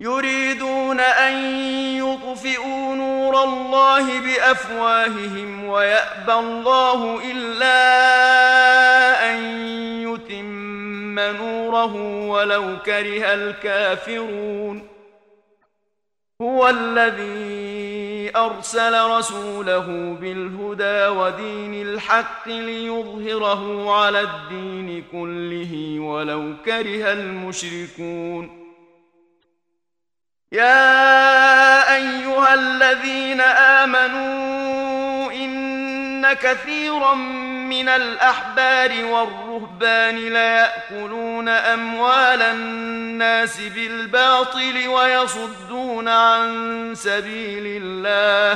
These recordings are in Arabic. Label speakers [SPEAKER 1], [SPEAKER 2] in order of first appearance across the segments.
[SPEAKER 1] يريدون أن يطفئوا نور الله بأفواههم ويأبى الله إلا أن يتم نوره ولو كره الكافرون هو الذي أرسل رسوله بالهدى ودين الحق ليظهره على الدين كله ولو كره المشركون يا أيها الذين آمنوا إن كثيرا من الأحبار والرهبان ليأكلون أموال الناس بالباطل ويصدون عن سبيل الله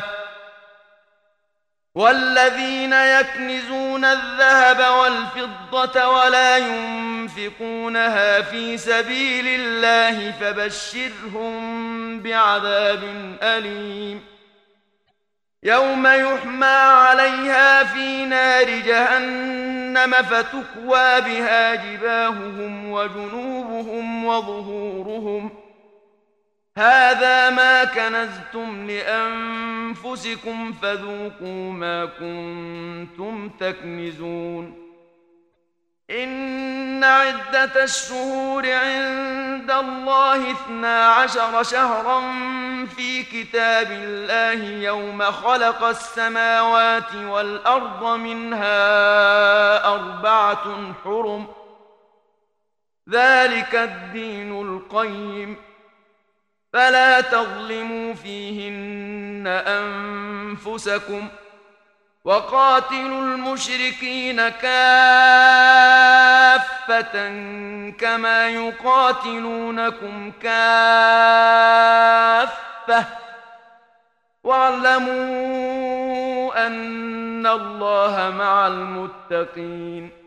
[SPEAKER 1] والذين يكنزون الذهب والفضة ولا ينفقونها في سبيل الله فبشرهم بعذاب أليم يوم يحمى عليها في نار جهنم فتكوى بها جباههم وجنوبهم وظهورهم هذا ما كنزتم لأنفسكم فذوقوا ما كنتم تكنزون إن عدة الشهور عند الله 12 شهرا في كتاب الله يوم خلق السماوات والأرض منها 4 حرم ذلك الدين القيم فلا تظلموا فيهن أنفسكم وقاتلوا المشركين كافة كما يقاتلونكم كافة واعلموا أن الله مع المتقين